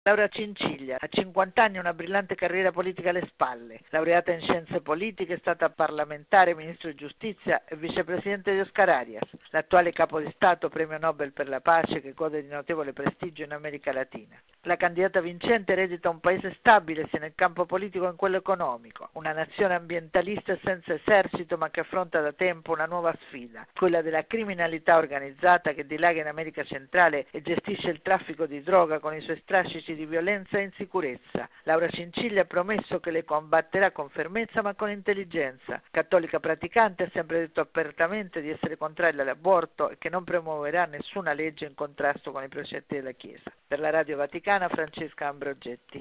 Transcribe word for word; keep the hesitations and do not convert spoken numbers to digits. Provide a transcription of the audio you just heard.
Laura Cinciglia, a cinquanta anni una brillante carriera politica alle spalle, laureata in scienze politiche, è stata parlamentare, ministro di giustizia e vicepresidente di Oscar Arias, l'attuale capo di Stato, premio Nobel per la pace che gode di notevole prestigio in America Latina. La candidata vincente eredita un paese stabile sia nel campo politico che in quello economico, una nazione ambientalista e senza esercito ma che affronta da tempo una nuova sfida, quella della criminalità organizzata che dilaga in America centrale e gestisce il traffico di droga con i suoi strascici di violenza e insicurezza. Laura Cinciglia ha promesso che le combatterà con fermezza ma con intelligenza. Cattolica praticante, ha sempre detto apertamente di essere contraria all'aborto e che non promuoverà nessuna legge in contrasto con i precetti della Chiesa. Per la Radio Vaticana, Francesca Ambrogetti.